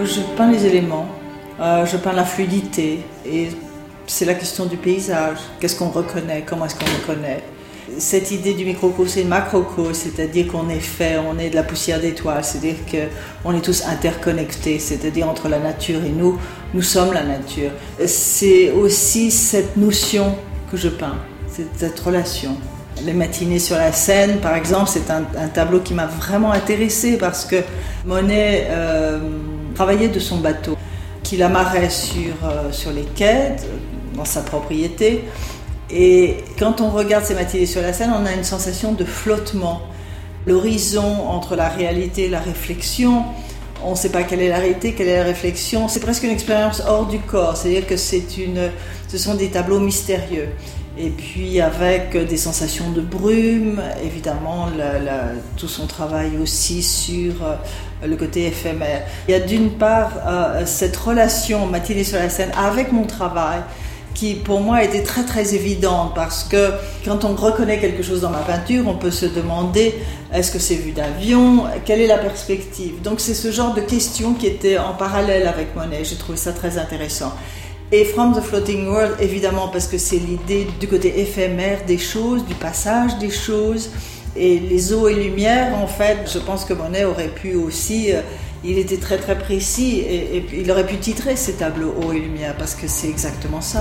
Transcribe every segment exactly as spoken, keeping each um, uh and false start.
Je peins les éléments, euh, je peins la fluidité et c'est la question du paysage. Qu'est-ce qu'on reconnaît? Comment est-ce qu'on reconnaît? Cette idée du microcosme et du macrocosme, c'est-à-dire qu'on est fait, on est de la poussière d'étoiles, c'est-à-dire qu'on est tous interconnectés, c'est-à-dire entre la nature et nous, nous sommes la nature. C'est aussi cette notion que je peins, cette relation. Les matinées sur la Seine, par exemple, c'est un, un tableau qui m'a vraiment intéressée parce que Monet euh, travaillait de son bateau, qu'il amarrait sur, euh, sur les quais, dans sa propriété. Et quand on regarde ces matinées sur la Seine, on a une sensation de flottement. L'horizon entre la réalité et la réflexion, on ne sait pas quelle est la réalité, quelle est la réflexion. C'est presque une expérience hors du corps, c'est-à-dire que c'est une, ce sont des tableaux mystérieux. Et puis avec des sensations de brume, évidemment la, la, tout son travail aussi sur euh, le côté éphémère. Il y a d'une part euh, cette relation matinée sur la Seine avec mon travail qui pour moi était très très évidente parce que quand on reconnaît quelque chose dans ma peinture, on peut se demander est-ce que c'est vu d'avion, quelle est la perspective. Donc c'est ce genre de questions qui étaient en parallèle avec Monet, j'ai trouvé ça très intéressant. Et From the Floating World, évidemment, parce que c'est l'idée du côté éphémère des choses, du passage des choses. Et les eaux et lumières, en fait, je pense que Monet aurait pu aussi, euh, il était très très précis, et, et il aurait pu titrer ses tableaux eau et lumière, parce que c'est exactement ça.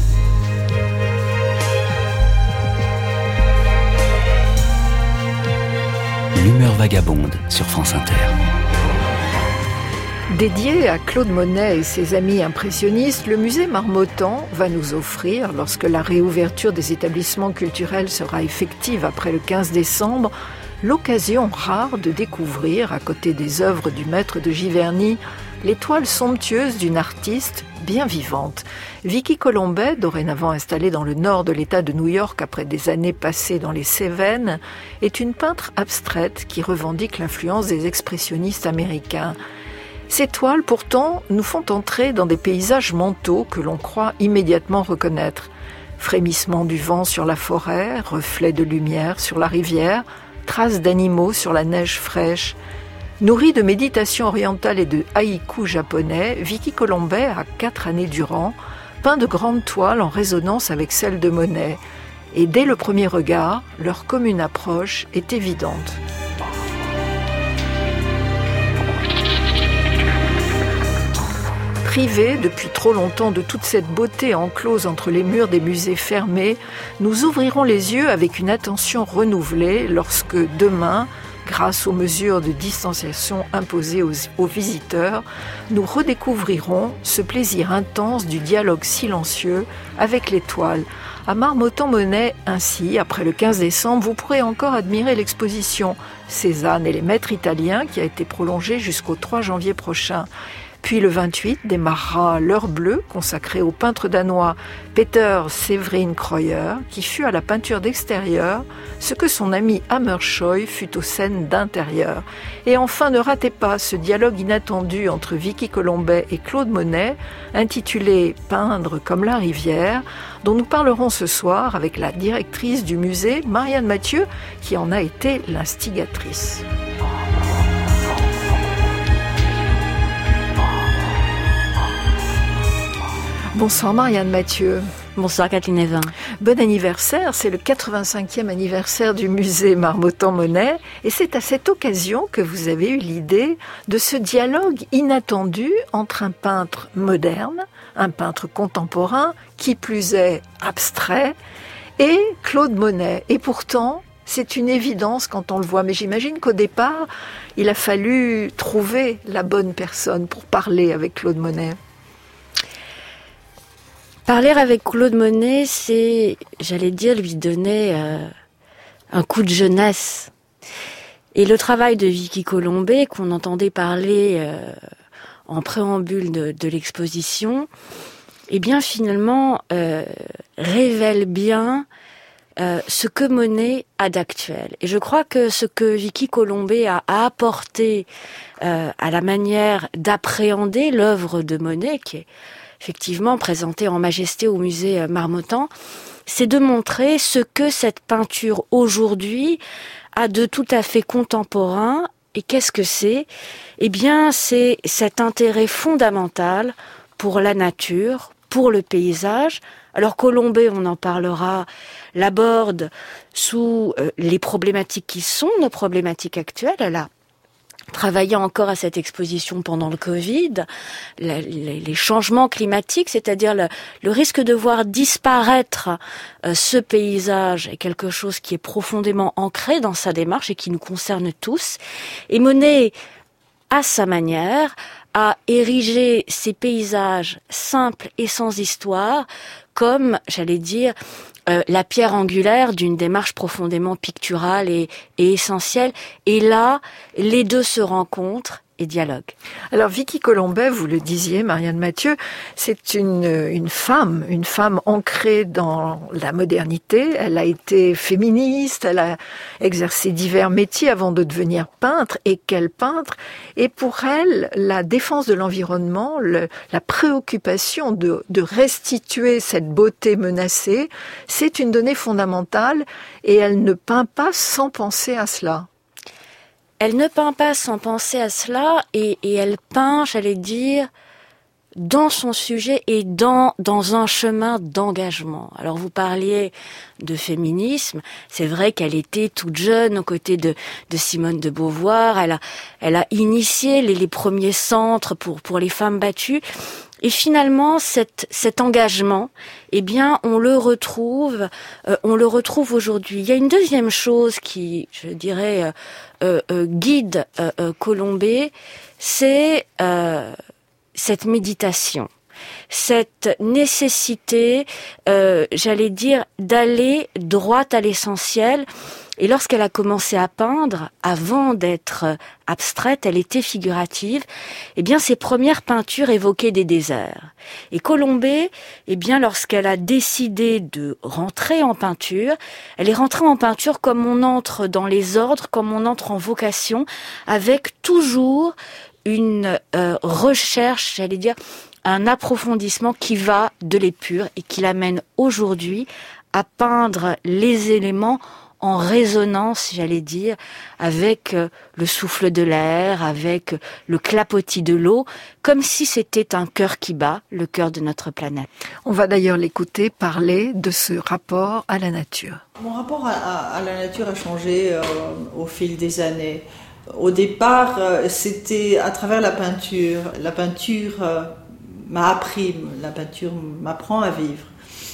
L'humeur vagabonde sur France Inter. Dédié à Claude Monet et ses amis impressionnistes, le musée Marmottan va nous offrir, lorsque la réouverture des établissements culturels sera effective après le quinze décembre, l'occasion rare de découvrir, à côté des œuvres du maître de Giverny, les toiles somptueuses d'une artiste bien vivante. Vicky Colombet, dorénavant installée dans le nord de l'État de New York après des années passées dans les Cévennes, est une peintre abstraite qui revendique l'influence des expressionnistes américains. Ces toiles, pourtant, nous font entrer dans des paysages mentaux que l'on croit immédiatement reconnaître. Frémissement du vent sur la forêt, reflets de lumière sur la rivière, traces d'animaux sur la neige fraîche. Nourrie de méditation orientale et de haïku japonais, Vicky Colombet, à quatre années durant, peint de grandes toiles en résonance avec celles de Monet. Et dès le premier regard, leur commune approche est évidente. Privés depuis trop longtemps de toute cette beauté enclose entre les murs des musées fermés, nous ouvrirons les yeux avec une attention renouvelée lorsque demain, grâce aux mesures de distanciation imposées aux, aux visiteurs, nous redécouvrirons ce plaisir intense du dialogue silencieux avec les toiles. À Marmottan-Monet, ainsi, après le quinze décembre, vous pourrez encore admirer l'exposition Cézanne et les maîtres italiens qui a été prolongée jusqu'au trois janvier prochain. Puis le vingt-huit démarrera l'heure bleue consacrée au peintre danois Peter Severin Kreuer, qui fut à la peinture d'extérieur ce que son ami Hammershøi fut aux scènes d'intérieur. Et enfin, ne ratez pas ce dialogue inattendu entre Vicky Colombet et Claude Monet, intitulé « Peindre comme la rivière », dont nous parlerons ce soir avec la directrice du musée, Marianne Mathieu, qui en a été l'instigatrice. Bonsoir Marianne Mathieu. Bonsoir Kathleen Evin. Bon anniversaire, c'est le quatre-vingt-cinquième anniversaire du musée Marmottan-Monet et c'est à cette occasion que vous avez eu l'idée de ce dialogue inattendu entre un peintre moderne, un peintre contemporain, qui plus est abstrait, et Claude Monet. Et pourtant, c'est une évidence quand on le voit, mais j'imagine qu'au départ, il a fallu trouver la bonne personne pour parler avec Claude Monet. Parler avec Claude Monet, c'est, j'allais dire, lui donner euh, un coup de jeunesse. Et le travail de Vicky Colombet, qu'on entendait parler euh, en préambule de, de l'exposition, eh bien finalement euh, révèle bien euh, ce que Monet a d'actuel. Et je crois que ce que Vicky Colombet a, a apporté euh, à la manière d'appréhender l'œuvre de Monet, qui est effectivement présenté en majesté au musée Marmottan, c'est de montrer ce que cette peinture aujourd'hui a de tout à fait contemporain Et qu'est-ce que c'est ? Eh bien, c'est cet intérêt fondamental pour la nature, pour le paysage. Alors Colombet, on en parlera, l'aborde sous euh, les problématiques qui sont nos problématiques actuelles. Elle a travaillé encore à cette exposition pendant le Covid, la, les, les changements climatiques, c'est-à-dire le, le risque de voir disparaître euh, ce paysage est quelque chose qui est profondément ancré dans sa démarche et qui nous concerne tous. Et Monet, à sa manière, a érigé ces paysages simples et sans histoire comme, j'allais dire, euh, la pierre angulaire d'une démarche profondément picturale et, et essentielle. Et là, les deux se rencontrent et dialoguent. Alors Vicky Colombet, vous le disiez, Marianne Mathieu, c'est une, une femme, une femme ancrée dans la modernité. Elle a été féministe, elle a exercé divers métiers avant de devenir peintre. Et quel peintre ? Et pour elle, la défense de l'environnement, le, la préoccupation de, de restituer cette beauté menacée, c'est une donnée fondamentale et elle ne peint pas sans penser à cela. Elle ne peint pas sans penser à cela et, et elle peint, j'allais dire, dans son sujet et dans dans un chemin d'engagement. Alors vous parliez de féminisme, c'est vrai qu'elle était toute jeune aux côtés de de Simone de Beauvoir, elle a elle a initié les, les premiers centres pour pour les femmes battues. Et finalement, cet, cet engagement, eh bien, on le retrouve, euh, on le retrouve aujourd'hui. Il y a une deuxième chose qui, je dirais, euh, euh, guide euh, euh, Colombet, c'est euh, cette méditation, cette nécessité, euh, j'allais dire, d'aller droit à l'essentiel. Et lorsqu'elle a commencé à peindre, avant d'être abstraite, elle était figurative, eh bien, ses premières peintures évoquaient des déserts. Et Colombet, eh bien, lorsqu'elle a décidé de rentrer en peinture, elle est rentrée en peinture comme on entre dans les ordres, comme on entre en vocation, avec toujours une euh, recherche, j'allais dire, un approfondissement qui va de l'épure et qui l'amène aujourd'hui à peindre les éléments en résonance, j'allais dire, avec le souffle de l'air, avec le clapotis de l'eau, comme si c'était un cœur qui bat, le cœur de notre planète. On va d'ailleurs l'écouter parler de ce rapport à la nature. Mon rapport à, à, à la nature a changé euh, au fil des années. Au départ, euh, c'était à travers la peinture. La peinture euh, m'a appris, la peinture m'apprend à vivre.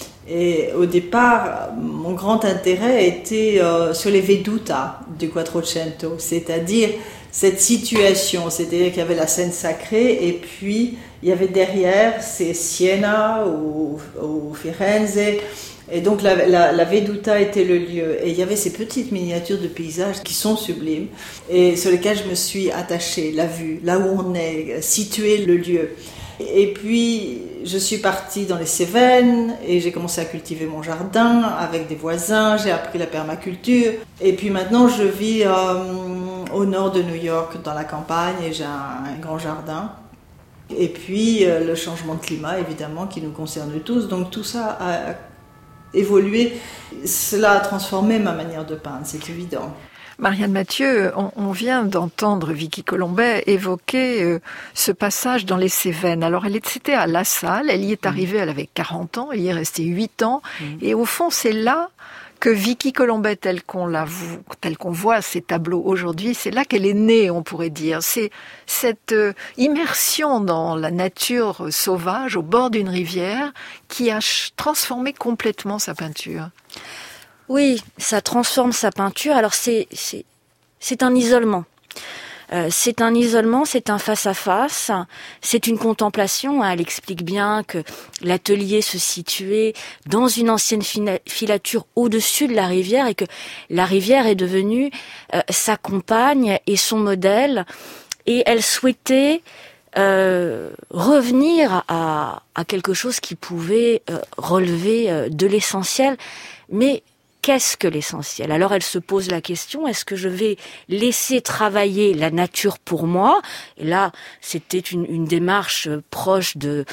Et au départ, mon grand intérêt était euh, sur les veduta du Quattrocento, c'est-à-dire cette situation, c'est-à-dire qu'il y avait la scène sacrée et puis il y avait derrière c'est Siena ou, ou Firenze, et donc la, la, la veduta était le lieu. Et il y avait ces petites miniatures de paysages qui sont sublimes et sur lesquelles je me suis attachée, la vue, là où on est, situé le lieu. Et puis, je suis partie dans les Cévennes et j'ai commencé à cultiver mon jardin avec des voisins, j'ai appris la permaculture. Et puis maintenant, je vis euh, au nord de New York, dans la campagne, et j'ai un, un grand jardin. Et puis, euh, le changement de climat, évidemment, qui nous concerne tous. Donc tout ça a évolué. Cela a transformé ma manière de peindre, c'est évident. Marianne Mathieu, on, on vient d'entendre Vicky Colombet évoquer euh, ce passage dans les Cévennes. Alors, elle était à La Salle, elle y est arrivée, elle avait quarante ans, elle y est restée huit ans. Mmh. Et au fond, c'est là que Vicky Colombet, telle qu'on la, telle qu'on voit ses tableaux aujourd'hui, c'est là qu'elle est née, on pourrait dire. C'est cette euh, immersion dans la nature sauvage, au bord d'une rivière, qui a ch- transformé complètement sa peinture. Oui, ça transforme sa peinture. Alors c'est c'est c'est un isolement. Euh, c'est un isolement, c'est un face-à-face, c'est une contemplation. Elle explique bien que l'atelier se situait dans une ancienne filature au-dessus de la rivière et que la rivière est devenue euh, sa compagne et son modèle. Et elle souhaitait euh, revenir à, à quelque chose qui pouvait euh, relever euh, de l'essentiel, mais qu'est-ce que l'essentiel ? Alors elle se pose la question, est-ce que je vais laisser travailler la nature pour moi ? Et là, c'était une, une démarche proche de,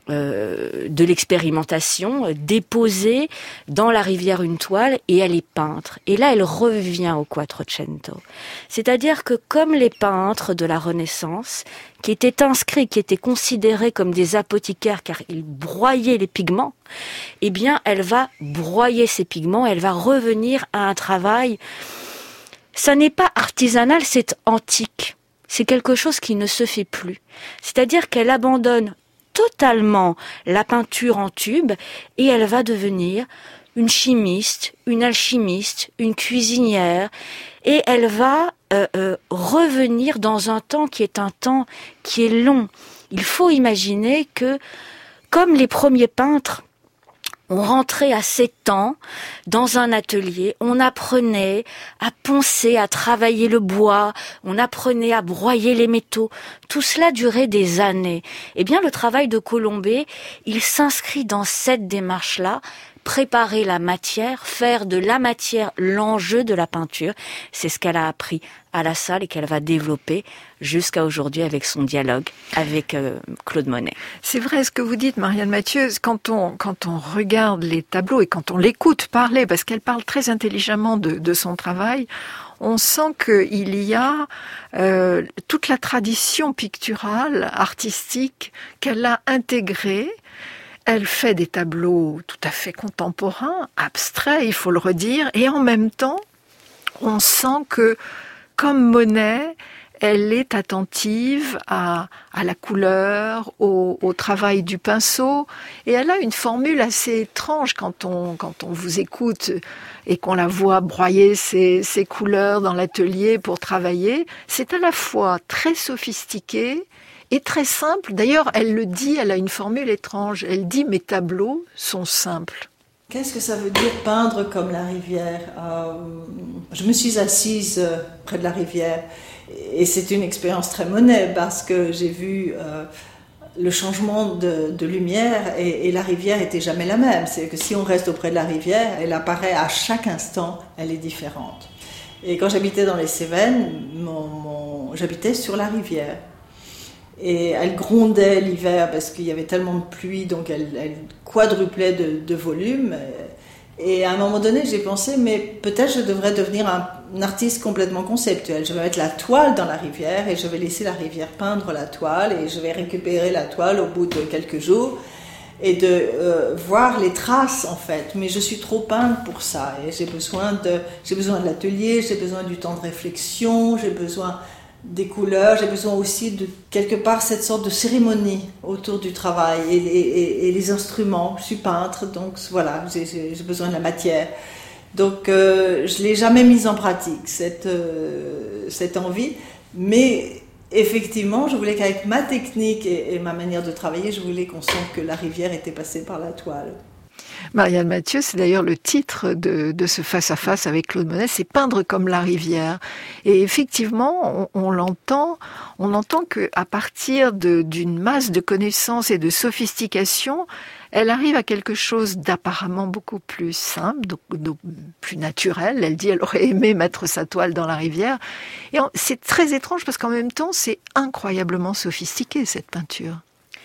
euh, de l'expérimentation, euh, déposer dans la rivière une toile et aller peindre. Et là, elle revient au Quattrocento. C'est-à-dire que comme les peintres de la Renaissance, qui étaient inscrits, qui étaient considérés comme des apothicaires car ils broyaient les pigments, eh bien, elle va broyer ces pigments, elle va revenir à un travail. Ça n'est pas artisanal, c'est antique. C'est quelque chose qui ne se fait plus. C'est-à-dire qu'elle abandonne totalement la peinture en tube et elle va devenir une chimiste, une alchimiste, une cuisinière et elle va euh, euh, revenir dans un temps qui est un temps qui est long. Il faut imaginer que, comme les premiers peintres, on rentrait à sept ans dans un atelier, on apprenait à poncer, à travailler le bois, on apprenait à broyer les métaux. Tout cela durait des années. Eh bien, le travail de Colombet, il s'inscrit dans cette démarche-là, préparer la matière, faire de la matière l'enjeu de la peinture. C'est ce qu'elle a appris à la salle et qu'elle va développer jusqu'à aujourd'hui avec son dialogue avec euh, Claude Monet. C'est vrai ce que vous dites, Marianne Mathieu, quand on, quand on regarde les tableaux et quand on l'écoute parler, parce qu'elle parle très intelligemment de, de son travail, on sent qu'il y a euh, toute la tradition picturale, artistique, qu'elle a intégrée. Elle fait des tableaux tout à fait contemporains, abstraits, il faut le redire, et en même temps, on sent que, comme Monet, elle est attentive à, à la couleur, au, au travail du pinceau, et elle a une formule assez étrange quand on, quand on vous écoute et qu'on la voit broyer ses, ses couleurs dans l'atelier pour travailler. C'est à la fois très sophistiqué et très simple. D'ailleurs, elle le dit, elle a une formule étrange. Elle dit « mes tableaux sont simples ». Qu'est-ce que ça veut dire peindre comme la rivière ? euh, Je me suis assise euh, près de la rivière et c'est une expérience très Monet parce que j'ai vu euh, le changement de, de lumière et, et la rivière n'était jamais la même. C'est que si on reste auprès de la rivière, elle apparaît à chaque instant, elle est différente. Et quand j'habitais dans les Cévennes, mon, mon, j'habitais sur la rivière. Et elle grondait l'hiver parce qu'il y avait tellement de pluie, donc elle, elle quadruplait de, de volume. Et à un moment donné, j'ai pensé, mais peut-être je devrais devenir un, un artiste complètement conceptuel. Je vais mettre la toile dans la rivière et je vais laisser la rivière peindre la toile et je vais récupérer la toile au bout de quelques jours et de euh, voir les traces en fait. Mais je suis trop peinte pour ça et j'ai besoin de, j'ai besoin de l'atelier, j'ai besoin du temps de réflexion, j'ai besoin des couleurs, j'ai besoin aussi de quelque part cette sorte de cérémonie autour du travail et, et, et les instruments. Je suis peintre, donc voilà, j'ai, j'ai besoin de la matière. Donc euh, je ne l'ai jamais mise en pratique, cette, euh, cette envie, mais effectivement, je voulais qu'avec ma technique et, et ma manière de travailler, je voulais qu'on sente que la rivière était passée par la toile. Marianne Mathieu, c'est d'ailleurs le titre de, de ce face-à-face avec Claude Monet, c'est peindre comme la rivière. Et effectivement, on, on l'entend, on entend qu'à partir de, d'une masse de connaissances et de sophistication, elle arrive à quelque chose d'apparemment beaucoup plus simple, de, de plus naturel. Elle dit elle aurait aimé mettre sa toile dans la rivière. Et on, c'est très étrange parce qu'en même temps, c'est incroyablement sophistiqué, cette peinture.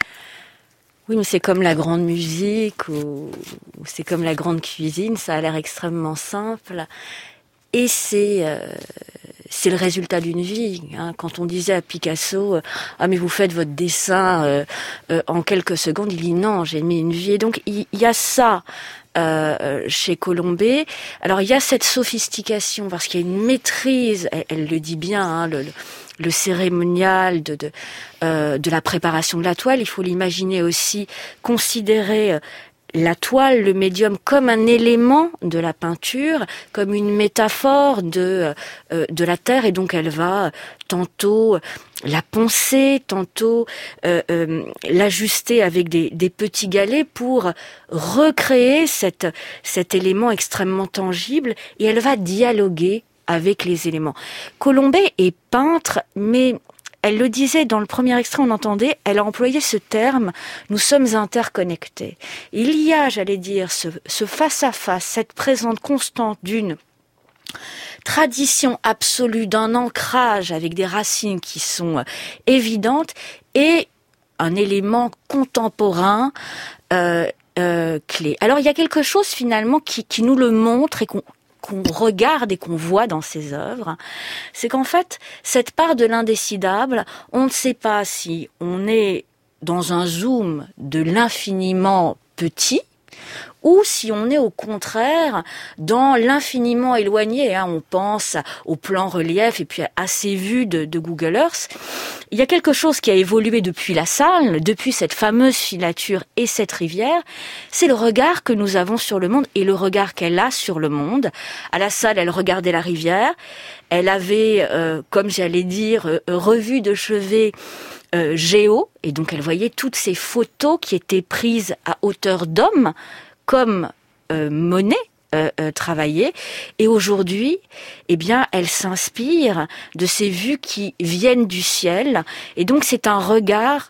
Oui, mais c'est comme la grande musique ou, ou c'est comme la grande cuisine, ça a l'air extrêmement simple. Et c'est euh, c'est le résultat d'une vie. Hein. Quand on disait à Picasso, euh, ah mais vous faites votre dessin euh, euh, en quelques secondes, il dit non, j'ai mis une vie. Et donc il, il y a ça euh, chez Colombet. Alors il y a cette sophistication parce qu'il y a une maîtrise. Elle, elle le dit bien, hein, le, le le cérémonial de de, euh, de la préparation de la toile. Il faut l'imaginer aussi, considérer euh, la toile, le médium, comme un élément de la peinture, comme une métaphore de euh, de la terre, et donc elle va tantôt la poncer, tantôt euh, euh, l'ajuster avec des, des petits galets pour recréer cette, cet élément extrêmement tangible, et elle va dialoguer avec les éléments. Colombet est peintre, mais elle le disait dans le premier extrait, on entendait, elle a employé ce terme, nous sommes interconnectés. Il y a, j'allais dire, ce, ce face-à-face, cette présence constante d'une tradition absolue, d'un ancrage avec des racines qui sont évidentes, et un élément contemporain euh, euh, clé. Alors il y a quelque chose finalement qui, qui nous le montre et qu'on qu'on regarde et qu'on voit dans ses œuvres, c'est qu'en fait, cette part de l'indécidable, on ne sait pas si on est dans un zoom de l'infiniment petit, ou si on est au contraire dans l'infiniment éloigné. Hein, on pense au plan relief et puis à ces vues de, de Google Earth. Il y a quelque chose qui a évolué depuis la salle, depuis cette fameuse filature et cette rivière, c'est le regard que nous avons sur le monde et le regard qu'elle a sur le monde. À la salle, elle regardait la rivière, elle avait, euh, comme j'allais dire, euh, revu de chevet euh, géo, et donc elle voyait toutes ces photos qui étaient prises à hauteur d'homme, comme euh, Monet euh, euh, travaillait. Et aujourd'hui, eh bien, elle s'inspire de ces vues qui viennent du ciel. Et donc, c'est un regard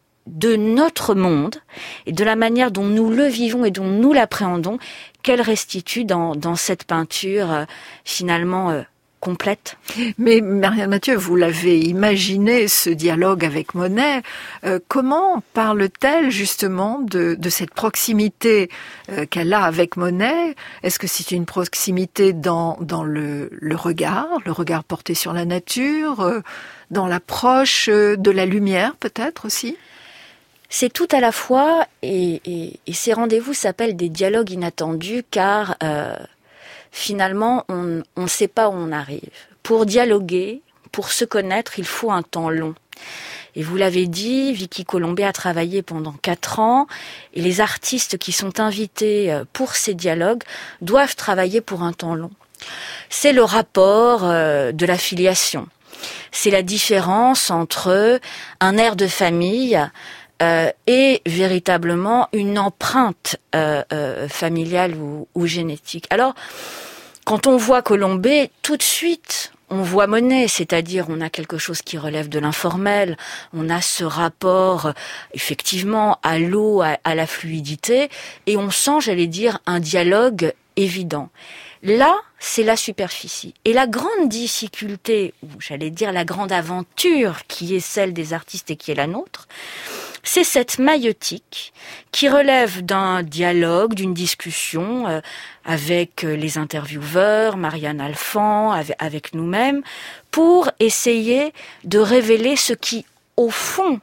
de notre monde et de la manière dont nous le vivons et dont nous l'appréhendons qu'elle restitue dans, dans cette peinture euh, finalement euh, complète. Mais Marianne Mathieu, vous l'avez imaginé, ce dialogue avec Monet. Euh, comment parle-t-elle justement de, de cette proximité euh, qu'elle a avec Monet? Est-ce que c'est une proximité dans, dans le, le regard, le regard porté sur la nature, euh, dans l'approche de la lumière peut-être aussi? C'est tout à la fois, et, et, et ces rendez-vous s'appellent des dialogues inattendus, car euh, finalement, on ne sait pas où on arrive. Pour dialoguer, pour se connaître, il faut un temps long. Et vous l'avez dit, Vicky Colombet a travaillé pendant quatre ans, et les artistes qui sont invités pour ces dialogues doivent travailler pour un temps long. C'est le rapport euh, de la filiation. C'est la différence entre un air de famille Euh, et véritablement une empreinte euh, euh, familiale ou, ou génétique. Alors, quand on voit Colombet, tout de suite, on voit Monet, c'est-à-dire on a quelque chose qui relève de l'informel, on a ce rapport, effectivement, à l'eau, à, à la fluidité, et on sent, j'allais dire, un dialogue évident. Là, c'est la superficie. Et la grande difficulté, ou j'allais dire la grande aventure qui est celle des artistes et qui est la nôtre, c'est cette maïeutique qui relève d'un dialogue, d'une discussion euh, avec les intervieweurs, Marianne Alphand, avec, avec nous-mêmes, pour essayer de révéler ce qui, au fond,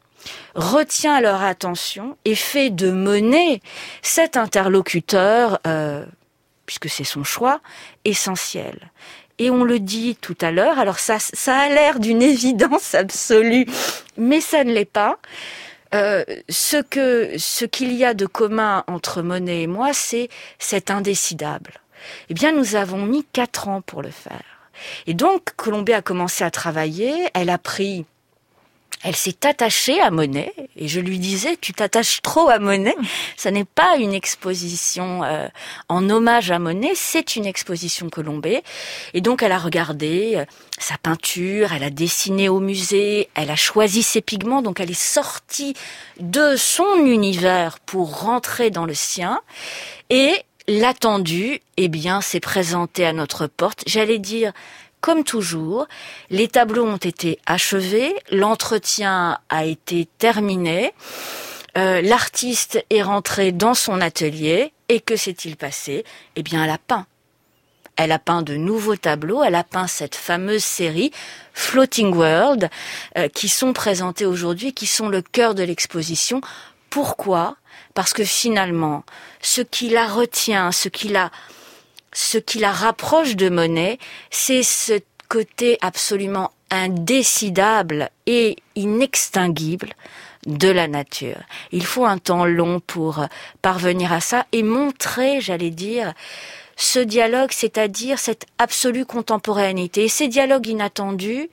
retient leur attention et fait de Monet cet interlocuteur, euh, puisque c'est son choix, essentiel. Et on le dit tout à l'heure, alors ça, ça a l'air d'une évidence absolue, mais ça ne l'est pas. Euh, ce que ce qu'il y a de commun entre Monet et moi, c'est cet indécidable. Eh bien, nous avons mis quatre ans pour le faire. Et donc, Colombet a commencé à travailler, elle a pris... Elle s'est attachée à Monet, et je lui disais, tu t'attaches trop à Monet, ça n'est pas une exposition euh, en hommage à Monet, c'est une exposition Colombet. Et donc elle a regardé euh, sa peinture, elle a dessiné au musée, elle a choisi ses pigments, donc elle est sortie de son univers pour rentrer dans le sien, et l'attendu, eh bien, s'est présenté à notre porte, j'allais dire... Comme toujours, les tableaux ont été achevés, l'entretien a été terminé, euh, l'artiste est rentré dans son atelier, et que s'est-il passé? Eh bien, elle a peint. Elle a peint de nouveaux tableaux, elle a peint cette fameuse série Floating World, euh, qui sont présentés aujourd'hui, qui sont le cœur de l'exposition. Pourquoi? Parce que finalement, ce qui la retient, ce qui la... Ce qui la rapproche de Monet, c'est ce côté absolument indécidable et inextinguible de la nature. Il faut un temps long pour parvenir à ça et montrer, j'allais dire, ce dialogue, c'est-à-dire cette absolue contemporanéité. Et ces dialogues inattendus,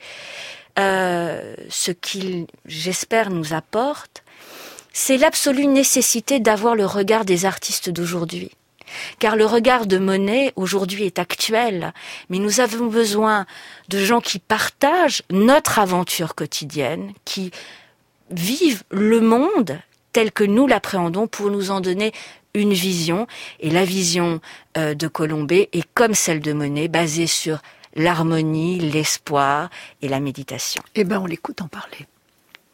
euh, ce qu'ils, j'espère, nous apportent, c'est l'absolue nécessité d'avoir le regard des artistes d'aujourd'hui. Car le regard de Monet, aujourd'hui, est actuel, mais nous avons besoin de gens qui partagent notre aventure quotidienne, qui vivent le monde tel que nous l'appréhendons pour nous en donner une vision. Et la vision euh, de Colombet est comme celle de Monet, basée sur l'harmonie, l'espoir et la méditation. Eh bien, on l'écoute en parler.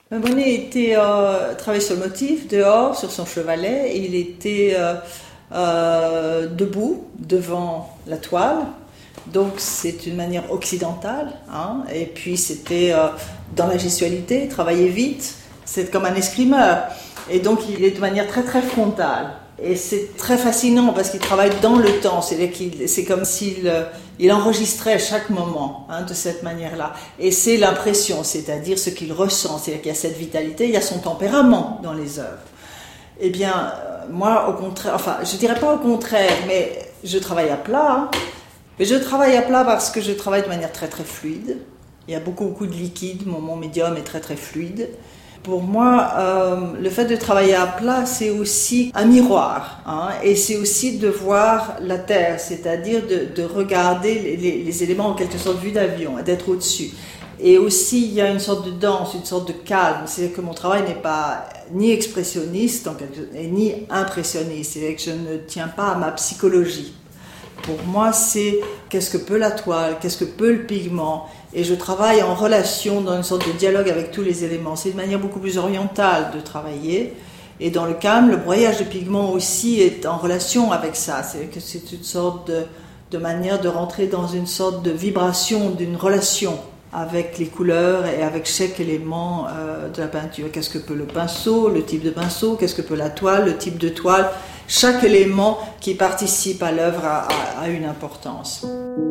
Monet était euh, travaillait sur le motif, dehors, sur son chevalet. Il était euh, euh, debout devant la toile. Donc c'est une manière occidentale. Hein, et puis c'était euh, dans la gestualité, travailler vite. C'est comme un escrimeur. Et donc il est de manière très très frontale. Et c'est très fascinant parce qu'il travaille dans le temps. C'est-à-dire qu'il, c'est comme s'il euh, il enregistrait chaque moment, hein, de cette manière-là. Et c'est l'impression, c'est-à-dire ce qu'il ressent. C'est-à-dire qu'il y a cette vitalité, il y a son tempérament dans les œuvres. Eh bien, euh, moi, au contraire, enfin, je dirais pas au contraire, mais je travaille à plat. Hein, mais je travaille à plat parce que je travaille de manière très très fluide. Il y a beaucoup beaucoup de liquide. Mon, mon médium est très très fluide. Pour moi, euh, le fait de travailler à plat, c'est aussi un miroir, hein, et c'est aussi de voir la terre, c'est-à-dire de, de regarder les, les, les éléments en quelque sorte vue d'avion, d'être au-dessus. Et aussi, il y a une sorte de danse, une sorte de calme, c'est-à-dire que mon travail n'est pas ni expressionniste en quelque, et ni impressionniste, c'est-à-dire que je ne tiens pas à ma psychologie. Pour moi, c'est qu'est-ce que peut la toile, qu'est-ce que peut le pigment, et je travaille en relation, dans une sorte de dialogue avec tous les éléments. C'est une manière beaucoup plus orientale de travailler, et dans le calme, le broyage de pigments aussi est en relation avec ça. C'est que c'est une sorte de, de manière de rentrer dans une sorte de vibration, d'une relation avec les couleurs et avec chaque élément euh, de la peinture. Qu'est-ce que peut le pinceau, le type de pinceau, qu'est-ce que peut la toile, le type de toile. Chaque élément qui participe à l'œuvre a, a, a une importance.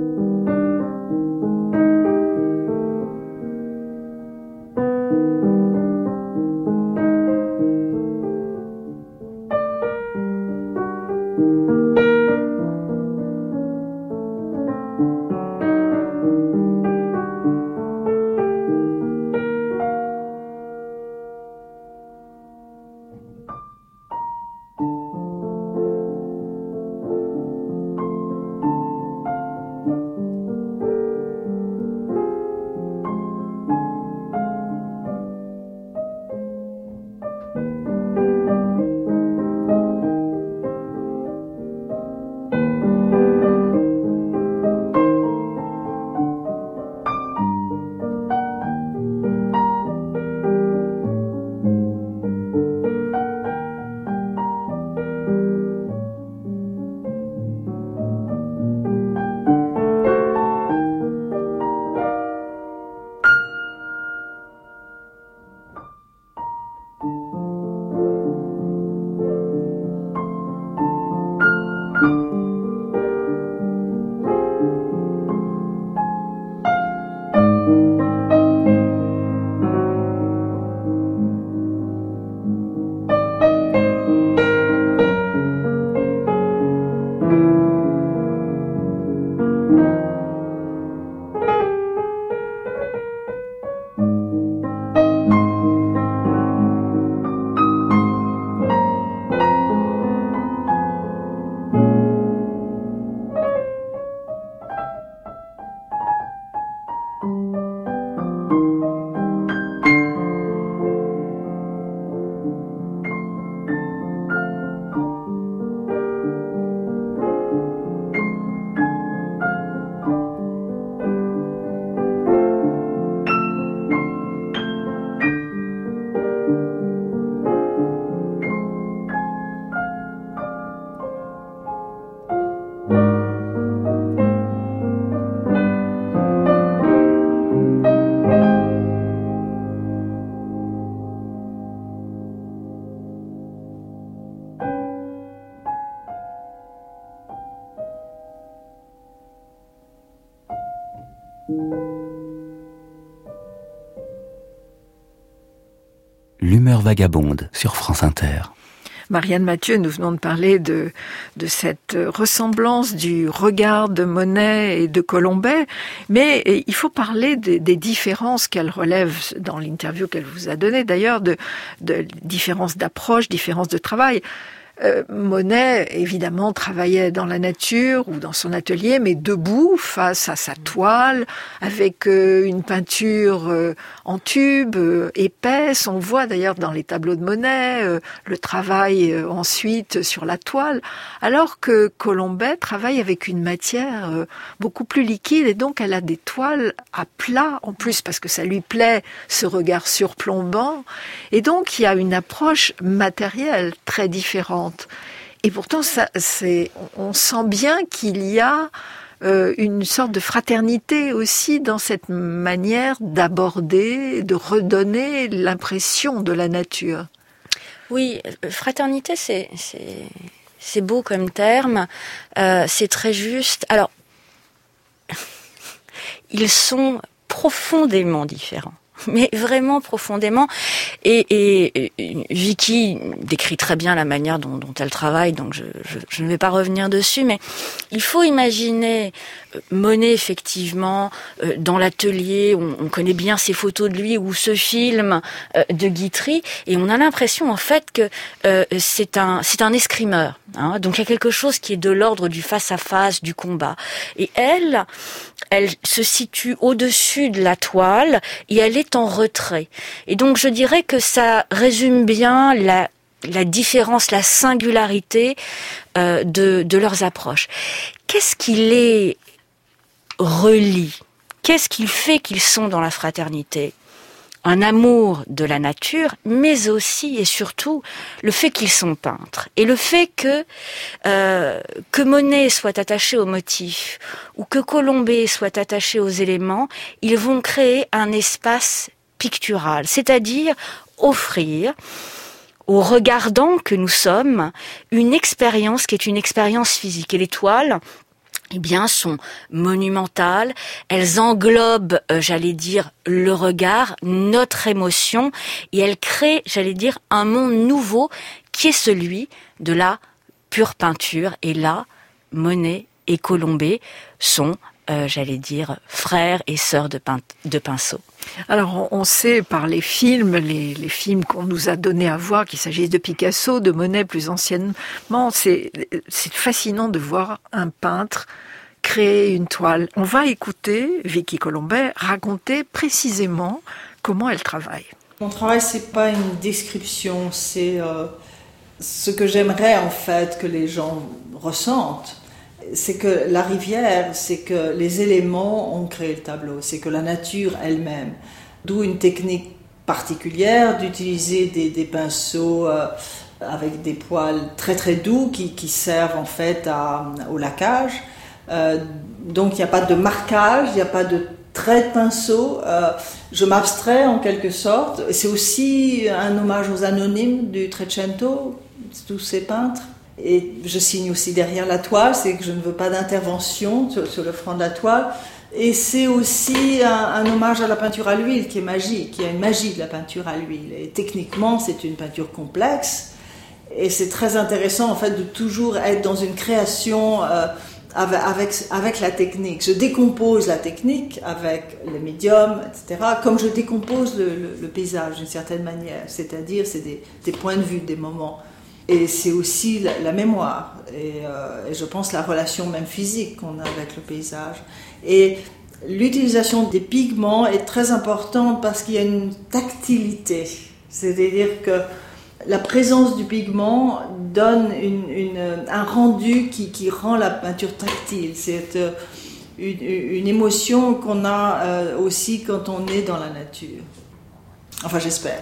L'humeur vagabonde sur France Inter. Marianne Mathieu, nous venons de parler de, de cette ressemblance du regard de Monet et de Colombet, mais il faut parler de, des différences qu'elle relève dans l'interview qu'elle vous a donnée, d'ailleurs, de, de différences d'approche, différences de travail. Euh, Monet, évidemment, travaillait dans la nature ou dans son atelier, mais debout, face à sa toile, avec euh, une peinture euh, en tube, euh, épaisse. On voit d'ailleurs dans les tableaux de Monet euh, le travail euh, ensuite sur la toile, alors que Colombet travaille avec une matière euh, beaucoup plus liquide, et donc elle a des toiles à plat, en plus, parce que ça lui plaît, ce regard surplombant. Et donc, il y a une approche matérielle très différente. Et pourtant, ça, c'est, on sent bien qu'il y a euh, une sorte de fraternité aussi dans cette manière d'aborder, de redonner l'impression de la nature. Oui, fraternité, c'est, c'est, c'est beau comme terme, euh, c'est très juste. Alors, ils sont profondément différents. Mais vraiment profondément. Et, et, et Vicky décrit très bien la manière dont, dont elle travaille, donc je, je, je ne vais pas revenir dessus, mais il faut imaginer Monet, effectivement, euh, dans l'atelier, on, on connaît bien ces photos de lui, ou ce film euh, de Guitry, et on a l'impression, en fait, que euh, c'est un c'est un escrimeur. Hein, donc il y a quelque chose qui est de l'ordre du face-à-face, du combat. Et elle, elle se situe au-dessus de la toile, et elle est en retrait. Et donc je dirais que ça résume bien la la différence, la singularité euh, de de leurs approches. Qu'est-ce qui les relie? Qu'est-ce qui fait qu'ils sont dans la fraternité? Un amour de la nature, mais aussi et surtout le fait qu'ils sont peintres. Et le fait que euh, que Monet soit attaché au motif ou que Colombet soit attaché aux éléments, ils vont créer un espace pictural, c'est-à-dire offrir aux regardants que nous sommes une expérience qui est une expérience physique. Et les toiles, eh bien, sont monumentales. Elles englobent, euh, j'allais dire, le regard, notre émotion, et elles créent, j'allais dire, un monde nouveau qui est celui de la pure peinture. Et là, Monet et Colombet sont, euh, j'allais dire, frères et sœurs de, pein- de pinceau. Alors, on sait par les films, les, les films qu'on nous a donné à voir, qu'il s'agisse de Picasso, de Monet plus anciennement, c'est, c'est fascinant de voir un peintre créer une toile. On va écouter Vicky Colombet raconter précisément comment elle travaille. Mon travail, c'est pas une description, c'est euh, ce que j'aimerais en fait que les gens ressentent. C'est que la rivière, c'est que les éléments ont créé le tableau, c'est que la nature elle-même. D'où une technique particulière d'utiliser des, des pinceaux euh, avec des poils très très doux qui, qui servent en fait à, au laquage. Euh, donc il n'y a pas de marquage, il n'y a pas de trait de pinceau. Euh, je m'abstrais en quelque sorte. Et c'est aussi un hommage aux anonymes du Trecento, tous ces peintres. Et je signe aussi derrière la toile, c'est que je ne veux pas d'intervention sur, sur le front de la toile. Et c'est aussi un, un hommage à la peinture à l'huile qui est magique. Il y a une magie de la peinture à l'huile. Et techniquement, c'est une peinture complexe. Et c'est très intéressant en fait de toujours être dans une création euh, avec, avec, avec la technique. Je décompose la technique avec les médiums, et cetera. Comme je décompose le, le, le paysage d'une certaine manière. C'est-à-dire, c'est des, des points de vue, des moments. Et c'est aussi la, la mémoire, et, euh, et je pense la relation même physique qu'on a avec le paysage. Et l'utilisation des pigments est très importante parce qu'il y a une tactilité. C'est-à-dire que la présence du pigment donne une, une, un rendu qui, qui rend la peinture tactile. C'est une, une émotion qu'on a euh, aussi quand on est dans la nature. Enfin, j'espère.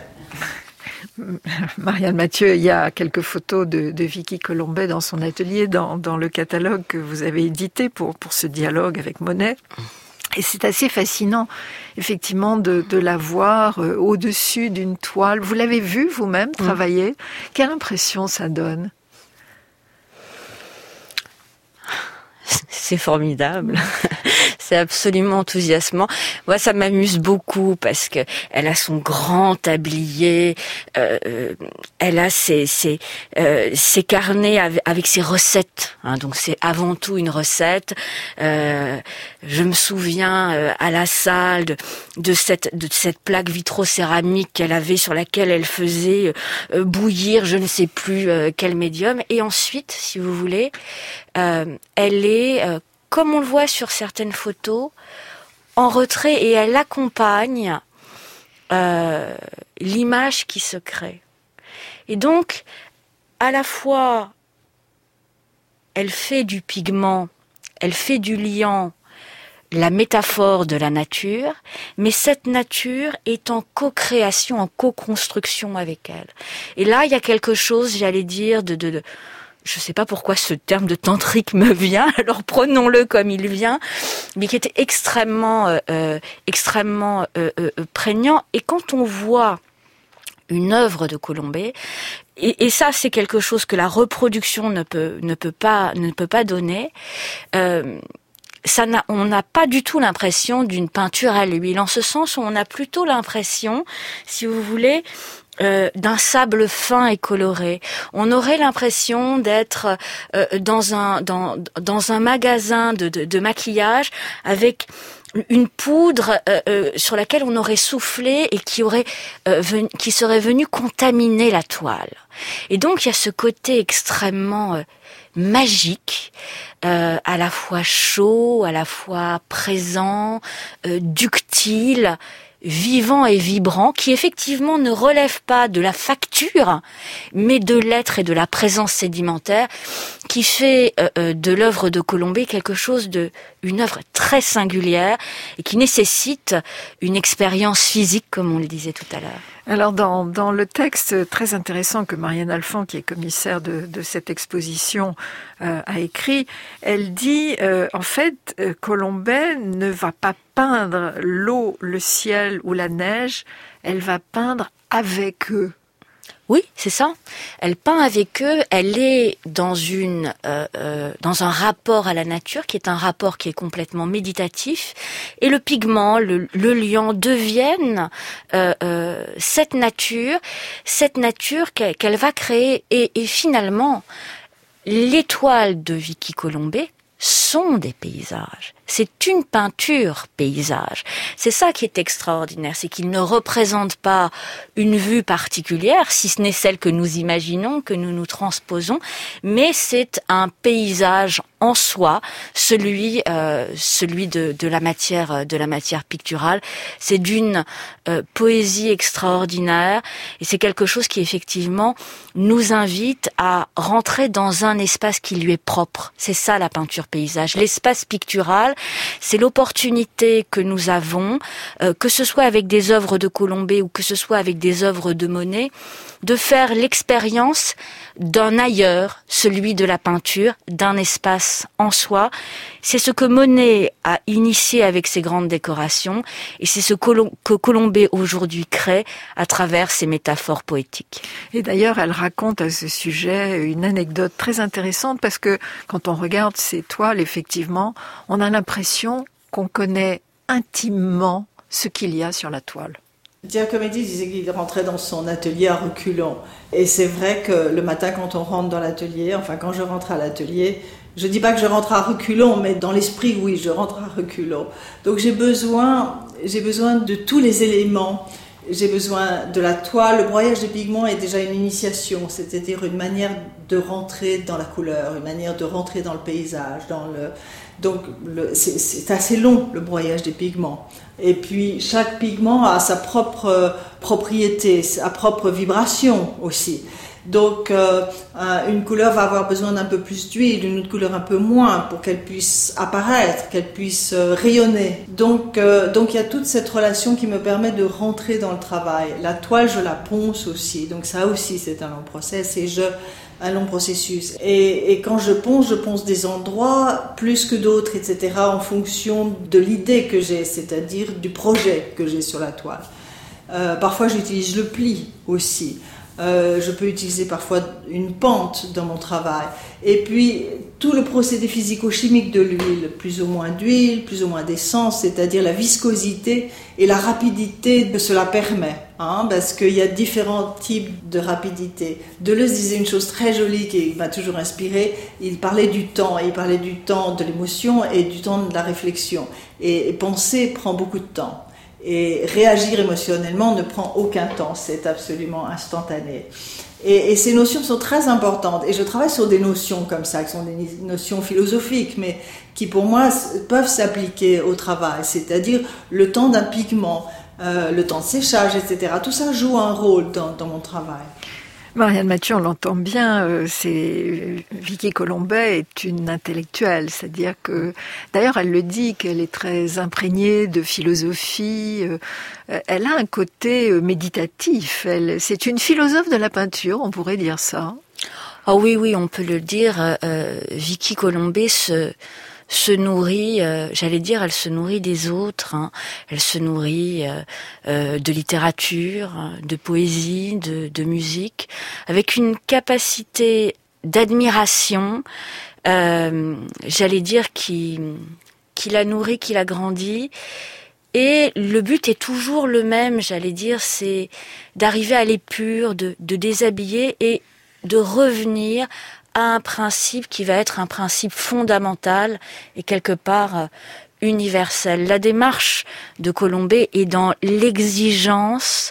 Marianne Mathieu, il y a quelques photos de, de Vicky Colombet dans son atelier, dans, dans le catalogue que vous avez édité pour, pour ce dialogue avec Monet. Et c'est assez fascinant, effectivement, de, de la voir euh, au-dessus d'une toile. Vous l'avez vue vous-même travailler. Mmh. Quelle impression ça donne? C'est formidable. C'est absolument enthousiasmant. Moi, ça m'amuse beaucoup parce que elle a son grand tablier, euh, elle a ses ses, euh, ses carnets avec, avec ses recettes. Hein, donc c'est avant tout une recette. Euh, je me souviens euh, à la salle de, de cette de cette plaque vitrocéramique qu'elle avait sur laquelle elle faisait euh, bouillir je ne sais plus euh, quel médium. Et ensuite, si vous voulez, euh, elle est euh, comme on le voit sur certaines photos, en retrait, et elle accompagne euh, l'image qui se crée. Et donc, à la fois, elle fait du pigment, elle fait du liant, la métaphore de la nature, mais cette nature est en co-création, en co-construction avec elle. Et là, il y a quelque chose, j'allais dire, de... de, de je ne sais pas pourquoi ce terme de tantrique me vient, alors prenons-le comme il vient, mais qui était extrêmement, euh, extrêmement euh, euh, prégnant. Et quand on voit une œuvre de Colombet, et, et ça c'est quelque chose que la reproduction ne peut, ne peut pas, ne peut pas donner. Euh, Ça n'a, on n'a pas du tout l'impression d'une peinture à l'huile, en ce sens où on a plutôt l'impression, si vous voulez, Euh, d'un sable fin et coloré. On aurait l'impression d'être euh, dans un dans dans un magasin de de, de maquillage avec une poudre euh, euh, sur laquelle on aurait soufflé et qui aurait euh, venu, qui serait venue contaminer la toile. Et donc il y a ce côté extrêmement euh, magique, euh, à la fois chaud, à la fois présent, euh, ductile, vivant et vibrant, qui effectivement ne relève pas de la facture, mais de l'être et de la présence sédimentaire, qui fait euh, de l'œuvre de Colombet quelque chose de, une œuvre très singulière et qui nécessite une expérience physique, comme on le disait tout à l'heure. Alors dans, dans le texte très intéressant que Marianne Alphand, qui est commissaire de, de cette exposition, euh, a écrit, elle dit euh, en fait euh, Colombet ne va pas peindre l'eau, le ciel ou la neige, elle va peindre avec eux. Oui, c'est ça. Elle peint avec eux. Elle est dans une euh, euh, dans un rapport à la nature qui est un rapport qui est complètement méditatif. Et le pigment, le, le liant deviennent euh, euh, cette nature, cette nature qu'elle, qu'elle va créer. Et, et finalement, les toiles de Vicky Colombet sont des paysages. C'est une peinture paysage. C'est ça qui est extraordinaire, c'est qu'il ne représente pas une vue particulière, si ce n'est celle que nous imaginons, que nous nous transposons, mais c'est un paysage en soi, celui euh, celui de, de la matière de la matière picturale. C'est d'une euh, poésie extraordinaire et c'est quelque chose qui effectivement nous invite à rentrer dans un espace qui lui est propre. C'est ça la peinture paysage, l'espace pictural. C'est l'opportunité que nous avons, euh, que ce soit avec des œuvres de Colombet ou que ce soit avec des œuvres de Monet, de faire l'expérience d'un ailleurs, celui de la peinture, d'un espace en soi. C'est ce que Monet a initié avec ses grandes décorations et c'est ce que Colombet aujourd'hui crée à travers ses métaphores poétiques. Et d'ailleurs, elle raconte à ce sujet une anecdote très intéressante parce que quand on regarde ces toiles, effectivement, on a l'impression qu'on connaît intimement ce qu'il y a sur la toile. Giacometti disait qu'il rentrait dans son atelier à reculons. Et c'est vrai que le matin, quand on rentre dans l'atelier, enfin quand je rentre à l'atelier, je ne dis pas que je rentre à reculons, mais dans l'esprit, oui, je rentre à reculons. Donc j'ai besoin, j'ai besoin de tous les éléments. J'ai besoin de la toile. Le broyage des pigments est déjà une initiation, c'est-à-dire une manière de rentrer dans la couleur, une manière de rentrer dans le paysage. Dans le... Donc le... c'est, c'est assez long, le broyage des pigments. Et puis chaque pigment a sa propre propriété, sa propre vibration aussi. Donc euh, une couleur va avoir besoin d'un peu plus d'huile, une autre couleur un peu moins pour qu'elle puisse apparaître, qu'elle puisse euh, rayonner. Donc euh, donc il y a toute cette relation qui me permet de rentrer dans le travail. La toile, je la ponce aussi, donc ça aussi c'est un long process et je un long processus. Et, et quand je ponce, je ponce des endroits plus que d'autres, et cetera en fonction de l'idée que j'ai, c'est-à-dire du projet que j'ai sur la toile. Euh, parfois j'utilise le pli aussi. Euh, je peux utiliser parfois une pente dans mon travail. Et puis, tout le procédé physico-chimique de l'huile, plus ou moins d'huile, plus ou moins d'essence, c'est-à-dire la viscosité et la rapidité que cela permet. Hein, parce qu'il y a différents types de rapidité. Deleuze disait une chose très jolie qui m'a toujours inspirée. Il parlait du temps, et il parlait du temps de l'émotion et du temps de la réflexion. Et, et penser prend beaucoup de temps. Et réagir émotionnellement ne prend aucun temps, c'est absolument instantané. Et, et ces notions sont très importantes. Et je travaille sur des notions comme ça, qui sont des notions philosophiques, mais qui pour moi peuvent s'appliquer au travail. C'est-à-dire le temps d'un pigment, euh, le temps de séchage, et cetera. Tout ça joue un rôle dans, dans mon travail. Marianne Mathieu, on l'entend bien, euh, c'est Vicky Colombet est une intellectuelle, c'est-à-dire que, d'ailleurs, elle le dit qu'elle est très imprégnée de philosophie. Euh, elle a un côté méditatif. Elle, c'est une philosophe de la peinture, on pourrait dire ça. Ah oui, oui, on peut le dire. Euh, Vicky Colombet se se nourrit, euh, j'allais dire, elle se nourrit des autres. Hein. Elle se nourrit euh, euh, de littérature, de poésie, de, de musique, avec une capacité d'admiration, euh, j'allais dire, qui, qui la nourrit, qui la grandit. Et le but est toujours le même, j'allais dire, c'est d'arriver à l'épure, de, de déshabiller et de revenir à un principe qui va être un principe fondamental et quelque part euh, universel. La démarche de Colombet est dans l'exigence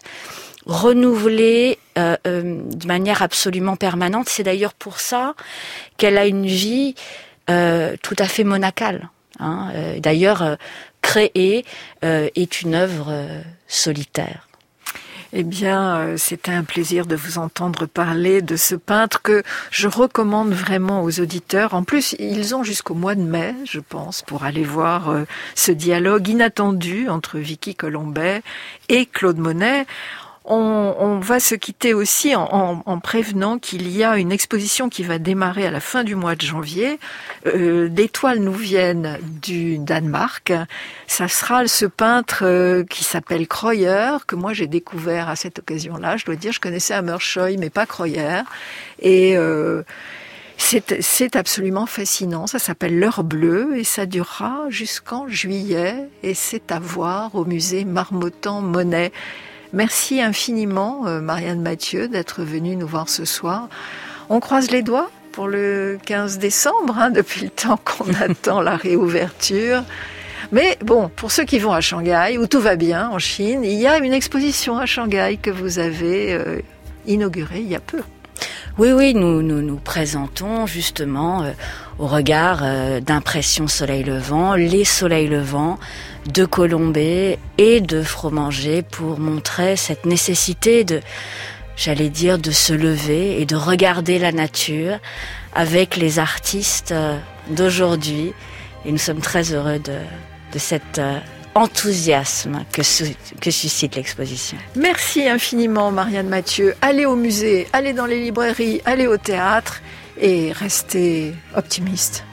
renouvelée euh, euh, de manière absolument permanente. C'est d'ailleurs pour ça qu'elle a une vie euh, tout à fait monacale. Hein. Euh, d'ailleurs, euh, créer euh, est une œuvre euh, solitaire. Eh bien, c'était un plaisir de vous entendre parler de ce peintre que je recommande vraiment aux auditeurs. En plus, ils ont jusqu'au mois de mai, je pense, pour aller voir ce dialogue inattendu entre Vicky Colombet et Claude Monet. On, on va se quitter aussi en, en, en prévenant qu'il y a une exposition qui va démarrer à la fin du mois de janvier. Euh, des toiles nous viennent du Danemark. Ça sera ce peintre euh, qui s'appelle Kreuer, que moi j'ai découvert à cette occasion-là. Je dois dire, je connaissais Hammershøi, mais pas Kreuer. Et euh, c'est, c'est absolument fascinant. Ça s'appelle L'heure bleue et ça durera jusqu'en juillet. Et c'est à voir au musée Marmottan-Monet. Merci infiniment, Marianne Mathieu, d'être venue nous voir ce soir. On croise les doigts pour le quinze décembre, hein, depuis le temps qu'on attend la réouverture. Mais bon, pour ceux qui vont à Shanghai, où tout va bien en Chine, il y a une exposition à Shanghai que vous avez euh, inaugurée il y a peu. Oui, oui, nous nous, nous présentons justement euh, au regard euh, d'Impression Soleil Levant, les soleils levants de Colombet et de Fromanger pour montrer cette nécessité de, j'allais dire, de se lever et de regarder la nature avec les artistes euh, d'aujourd'hui. Et nous sommes très heureux de, de cet euh, enthousiasme que, que suscite l'exposition. Merci infiniment, Marianne Mathieu. Allez au musée, allez dans les librairies, allez au théâtre et restez optimiste.